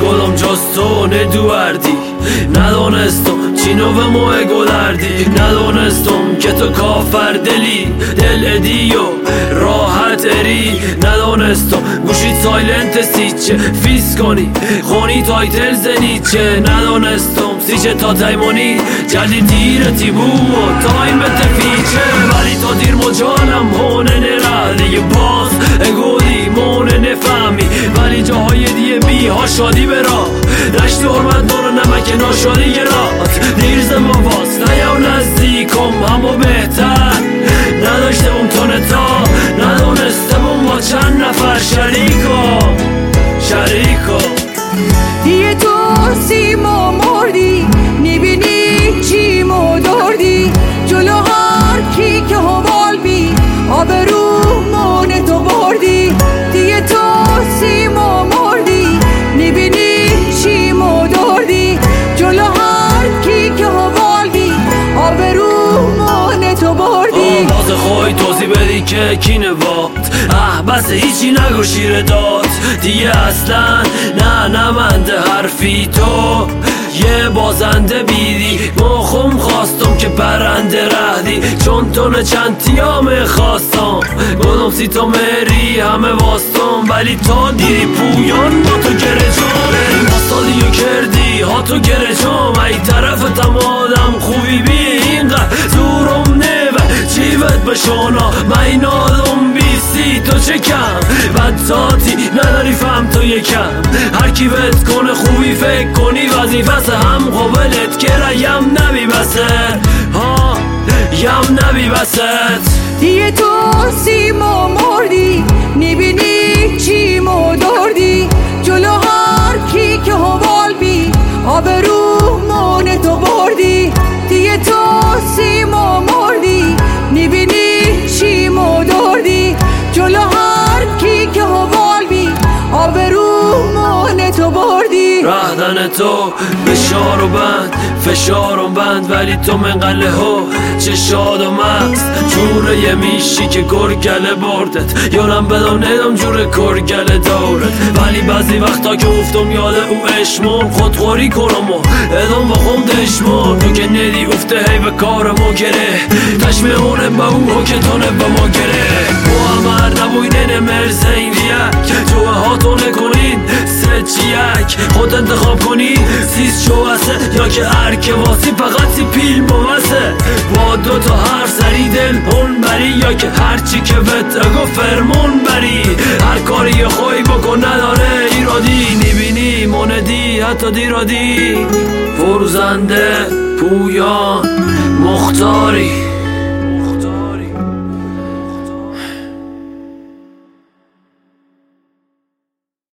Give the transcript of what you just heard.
گلم جز تو ندوردی ندانستم چی نو موه گلردی ندانستم که تو کافر دلی دل ادی و راحت اری ندانستم گوشی سایلنت سیچه فیس کنی خونی تایتل زنی چه ندانستم سیچه تا تایمونی جلدی دیرتی بو و تایم تفیچه ولی تا دیر مجالم هونه نرده باز اگودی مونه نفهمی ولی جاهای دیگه بی ها شادی برا رشت حرمت دارو نمک ناشادی گرات دیر زمان واست نیاو نزدیکم همو بهتر نداشته اون تونتا ندانسته اون با چند نفر شریکم دیگه تو سیما مردی نبینی چی مدردی جلو هر کی که حوال بی آبرو مونه تو بردی دیگه تو سیما مردی نبینی چی مدردی جلو هر کی که حوال بی آبرو مونه تو بردی باز خوی توضیح بدی که کی نوات بس هیچی نگو شیر داد دیگه اصلا نه منده حرفی تو یه بازنده بیدی مخم خواستم که برنده رهدی چون تو نه چند تیامه خواستم گلم سی تو مری همه واستم ولی تا دیری پویان با تو گره جامه مستالیو کردی ها تو گره جام ای طرفتم آدم خوبی بی اینقدر زورم نوه چیوت بشونا من آدم بیستی تو چه کم بد ذاتی نداری فهم تو یکم هر کی بهت کنه خوبی فکر کنی وظیفه هم قبلت که یم نبی بست یم نبی بست دیگه تو سیما مردی نبینی چی مدردی جلو هر کی که حوال بی آبرو مونه تو بردی دیگه تو سیما مردی نبینی چی مدردی جلو هر کی که حوال بی آبرو مونه تو بردی رهدن تو بشار و بند فشارم بند ولی تو منقله ها چه شاد و مست جوره یه میشی که گرگله بردت یارم بدم ندم جوره کرگله دورت ولی بعضی وقتا که افتم یاد او اشمون خودخوری کنم و ادام با خم دشمون تو که ندی افته هی به کارمو گره تشمهونه با او که تونه با ما گره با همه نبوینه مرزه این ریک جوه ها تو نکنین سچیک خود انتخاب کنی سیز شوسه یا که ارکه واسی فقط سی پیل بوسه با دو تا هر سری دل اون بری یا که هرچی که بت اگو فرمون بری هر کاری خوی بکن نداره ایرادی نبینی موندی حتی دیرادی فرزنده پویان مختاری